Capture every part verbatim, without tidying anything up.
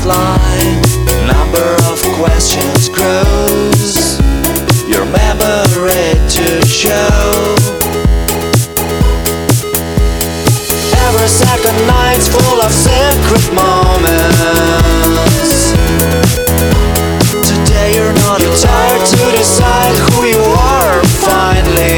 line. Number of questions grows. Your memory to show. Every second night's full of secret moments. Today you're not You're tired to decide who you are finally.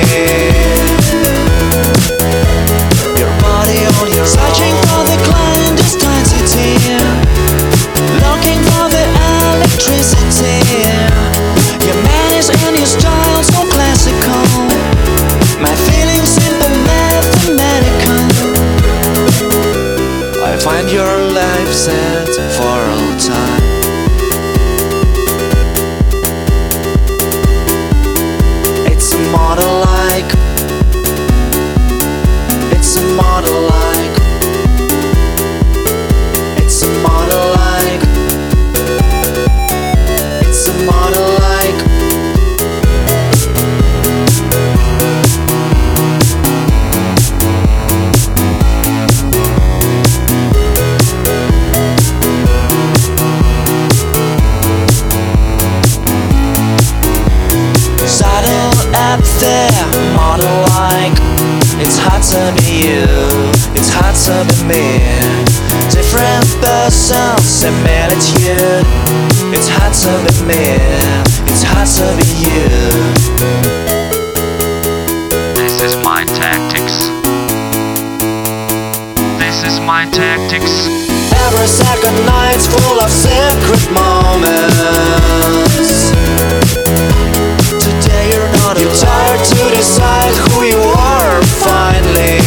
Your body on your Searching for the clandestine city, looking for the electricity. Your manners and your style so classical. My feelings simple, mathematical. I find your life set for all time. It's a model like. It's a model like. It's a model like. It's a model like. Saddle up there, model like. It's hard to be you, it's hard to be me. Different persons, similitude. It's hard to be me, it's hard to be you. This is my tactics. This is my tactics. Every second night's full of secret moments. Today you're not You're tired to decide who you are finally.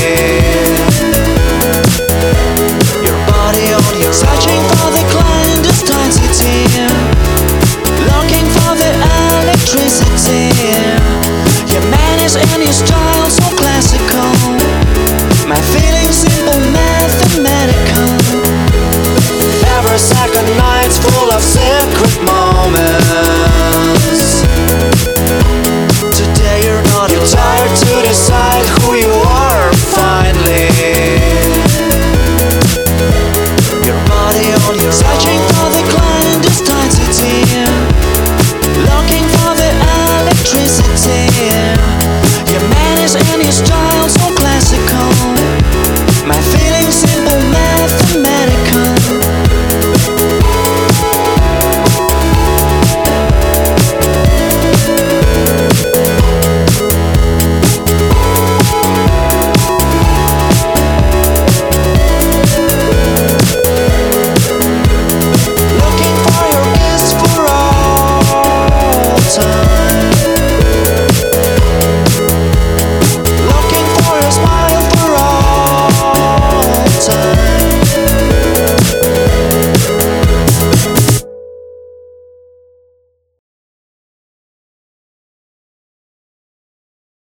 Your body on your Searching for the clandestine city, looking for the electricity. Your manners and your style so classical. My feelings simple, mathematical. Every second night's full of secret moments. Today you're not You're tired to decide who you are finally. Your body on your Searching